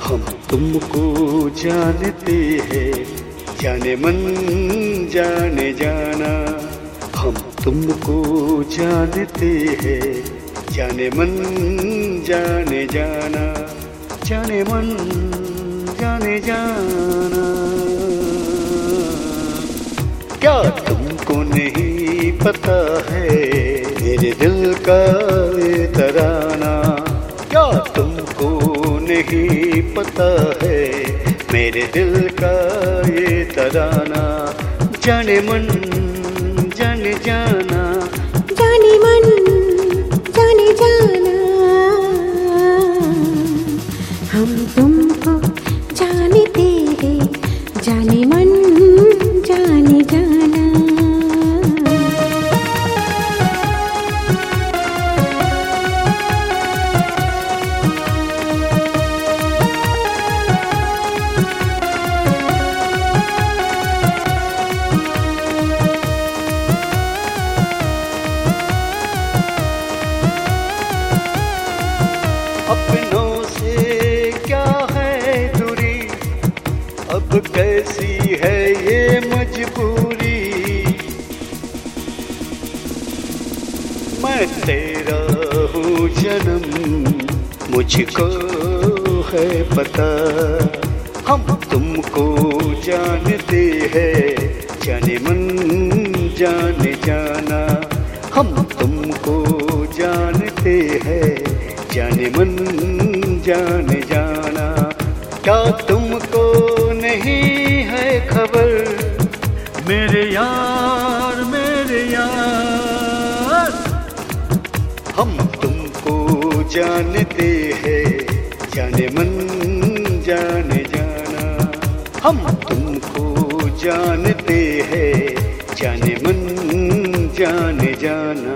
हम तुमको जानते हैं, जाने मन जाने जाना। हम तुमको जानते हैं, जाने मन जाने जाना, जाने मन जाने जाना। क्या तुमको नहीं पता है मेरे दिल का ये तराना? क्या तुमको नहीं पता है मेरे दिल का ये तराना? जाने मन जाने जाना, जाने मन जाने जाना। हम तुमको जानते हैं, जाने मन जाने जाना। अपनों से क्या है दूरी, अब कैसी है ये मजबूरी। मैं तेरा हूँ जन्म, मुझको है पता। हम तुमको जानते हैं, जाने मन जाने जाना। हम तुमको जानते हैं, जाने मन जाने जाना। क्या तुमको नहीं है खबर मेरे यार मेरे यार? हम तुमको जानते हैं, जाने मन जाने जाना। हम तुमको जानते हैं, जाने मन जाने जाना।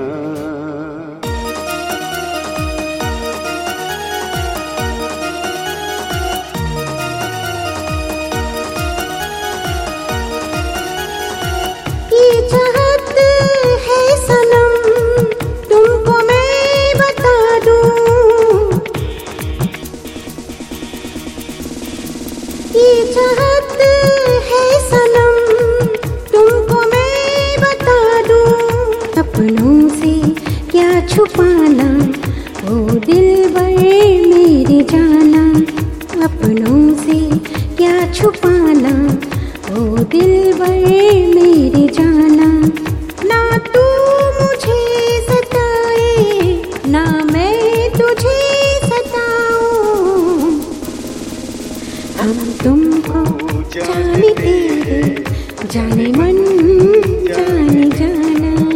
ये चाहत है सनम, तुमको मैं बता दूं। ये चाहत है सनम, तुमको मैं बता दूं। अपनों से क्या छुपाना, ओ दिलबर मेरे जाना। अपनों से क्या छुपाना, ओ दिलबर मेरे जाना। ना तू मुझे सताए, ना मैं तुझे सताऊं। हम तुमको जानते हैं, जाने मन जाने जाना।